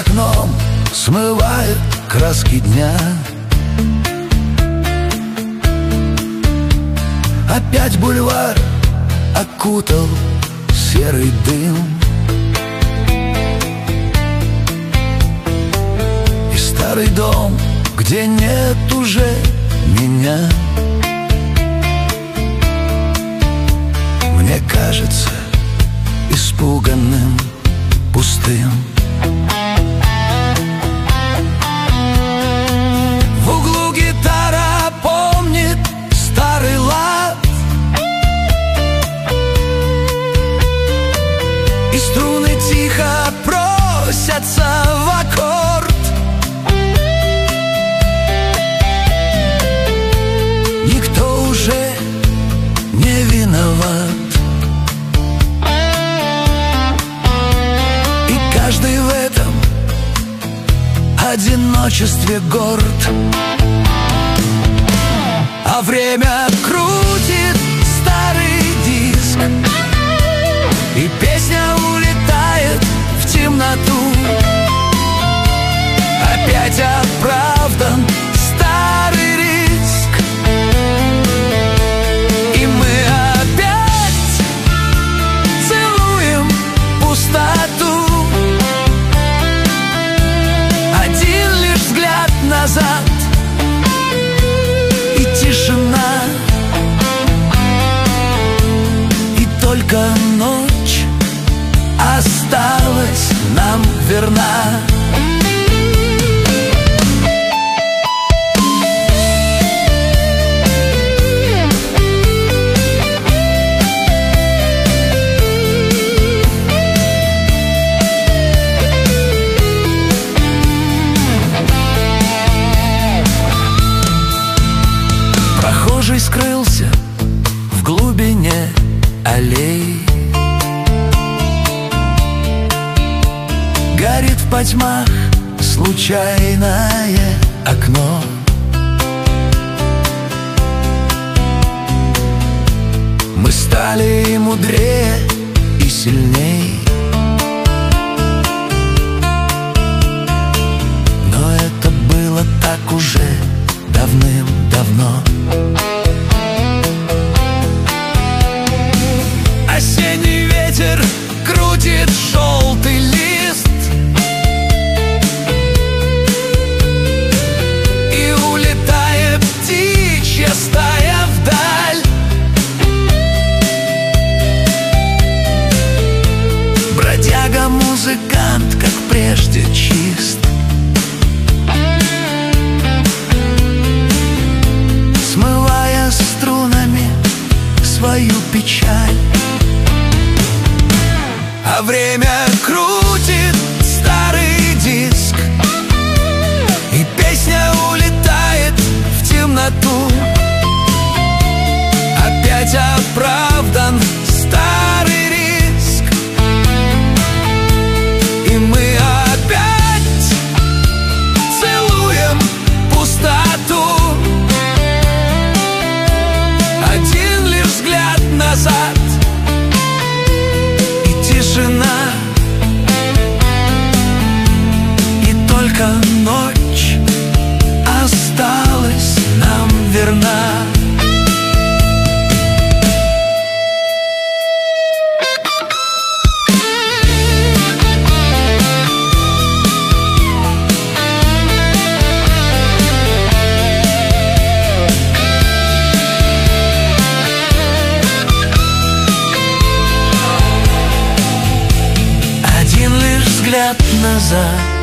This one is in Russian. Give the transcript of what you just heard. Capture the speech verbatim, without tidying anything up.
окном смывает краски дня. Опять бульвар окутал серый дым, и старый дом, где нет уже меня, мне кажется испуганным, пустым. В углу гитара помнит старый лад, и струны тихо просятся в аккорд. Никто уже не виноват, и каждый в этом одиночестве горд. А время крутит старый диск, и песня улетает в темноту. Опять оправдан старый риск, и мы опять целуем пустоту. Один лишь взгляд назад, и тишина, и только ночь осталась нам верна. Прохожий скрылся в глубине аллей, горит в потьмах случайное окно. Мы стали и мудрее, и сильней, но это было так уже давным-давно. Осенний ветер крутит желтый лист, и улетает птичья стая вдаль. Бродяга-музыкант, как прежде, чист, смывая струнами свою печаль. А время крутит старый диск, и песня улетает в темноту. Опять оправдан старый риск, и мы опять целуем пустоту. Один лишь взгляд назад, тишина, и только ночь осталась нам верна. Взгляд назад,